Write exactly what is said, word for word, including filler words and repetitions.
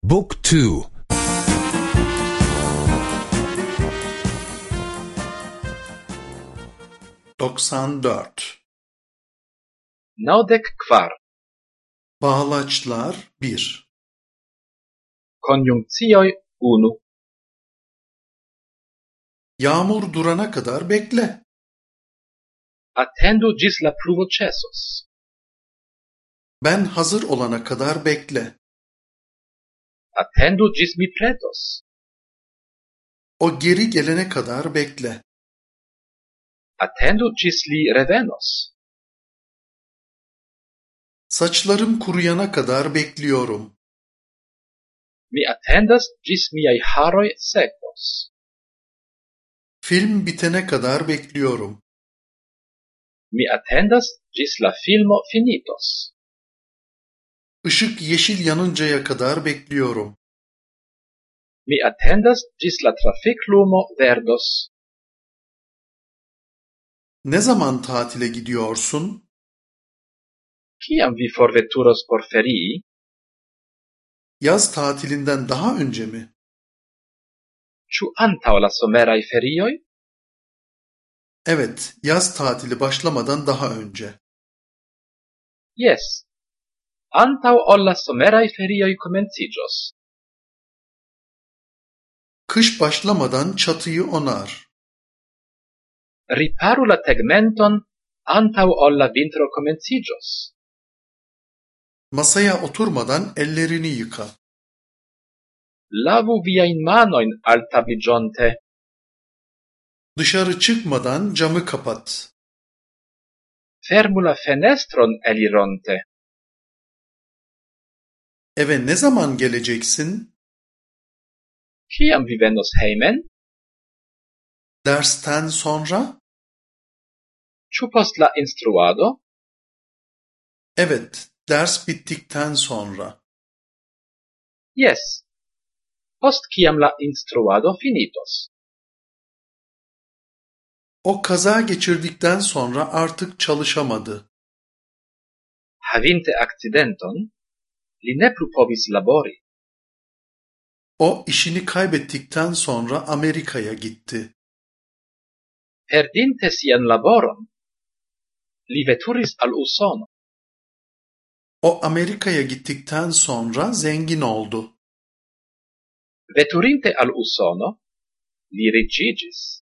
Book two. doksan dört. Naŭdek kvar. Bağlaçlar bir. Konjunkcioj unu. Yağmur durana kadar bekle. Atendu ĝis la pluvo ĉesos. Ben hazır olana kadar bekle. Atendu ĝis mi pretos. O geri gelene kadar bekle. Atendu ĝis li revenos. Saçlarım kuruyana kadar bekliyorum. Mi atendas ĝis miaj haroj sekvos. Film bitene kadar bekliyorum. Mi atendas ĝis la filmo finitos. Işık yeşil yanıncaya kadar bekliyorum. Mi atendas ĝis la trafiklumo verdos. Ne zaman tatile gidiyorsun? Kiam vi forveturos por ferii? Yaz tatilinden daha önce mi? Ĉu antaŭ la someraj ferioj? Evet, yaz tatili başlamadan daha önce. Jes. Antaŭ ol la someraj ferioj komenciĝos. Kış başlamadan çatıyı onar. Riparu la tegmenton antaŭ ol la vintro komenciĝos. Masaya oturmadan ellerini yıka. Lavu viajn manojn altabliĝonte. Dışarı çıkmadan camı kapat. Fermu la fenestron elironte. Eve ne zaman geleceksin? Kiam vi venos hejmen? Dersten sonra? Ĉu post la instruado? Evet, ders bittikten sonra. Jes. Post kiam la instruado finitos. O kaza geçirdikten sonra artık çalışamadı. Havinte akcidenton, li ne plu povis labori. O işini kaybettikten sonra Amerika'ya gitti. Perdinte sian laboron, li veturis al Usono. O Amerika'ya gittikten sonra zengin oldu. Veturinte al Usono, li riĉiĝis.